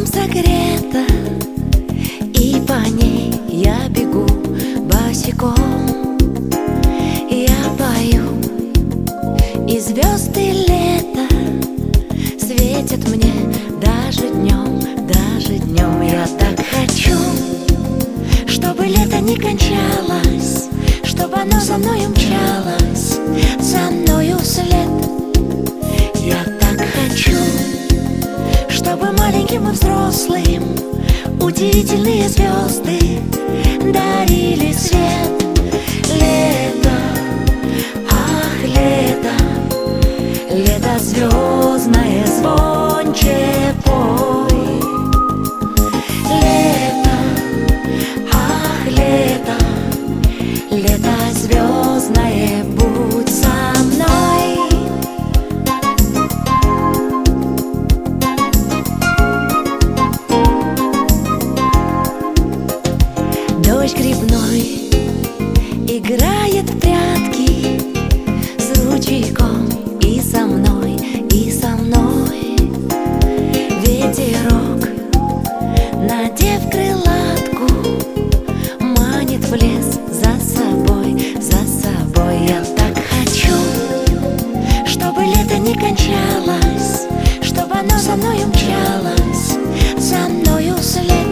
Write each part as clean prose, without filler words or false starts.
согрета, и по ней я бегу босиком. Я пою, и звезды лета светят мне даже днем, даже днем. Я так хочу, чтобы лето не кончалось, чтобы оно за мною мчалось, за мною вслед. Я так хочу, чтобы маленьким и взрослым удивительные звезды дарили свет. Лето, ах, лето, лето звездное, звонче пой. Лето, ах, лето, лето звездное, будь со мной. Дождь грибной играет в прятки с ручейком, и со мной, и со мной. Ветерок, надев крылатку, манит в лес за собой, за собой. Я так хочу, чтобы лето не кончалось, чтобы оно за мною мчалось, за мною вслед.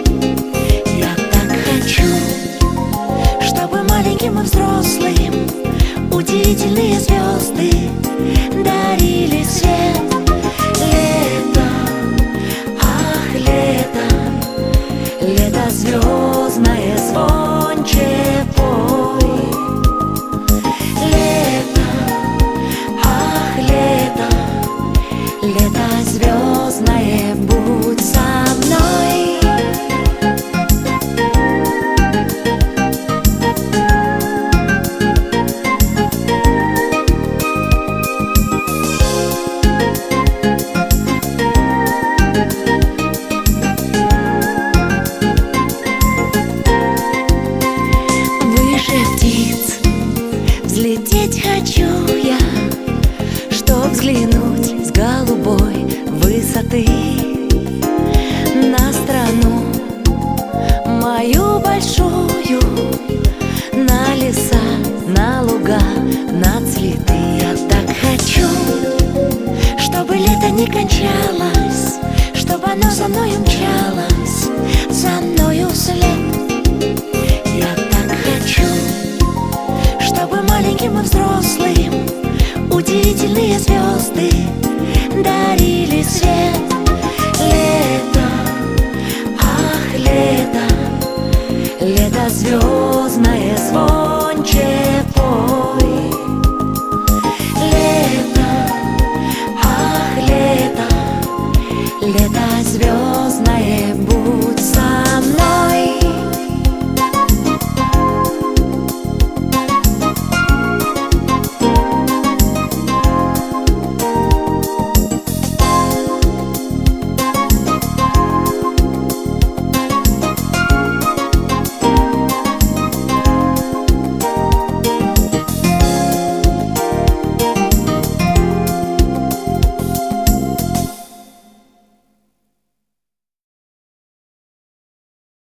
Маленьким и взрослым удивительные звезды дарили свет. Лето, ах, лето, лето звездное, звонче пой. Лето, ах, лето, лето звездное, будь со мной. Взлететь хочу я, чтоб взглянуть с голубой высоты на страну мою большую, на леса, на луга, на цветы. Я так хочу, чтобы лето не кончалось, чтобы оно за мною мчалось, за мною вслед. Я так хочу, чтобы маленьким и взрослым удивительные звезды дарили свет.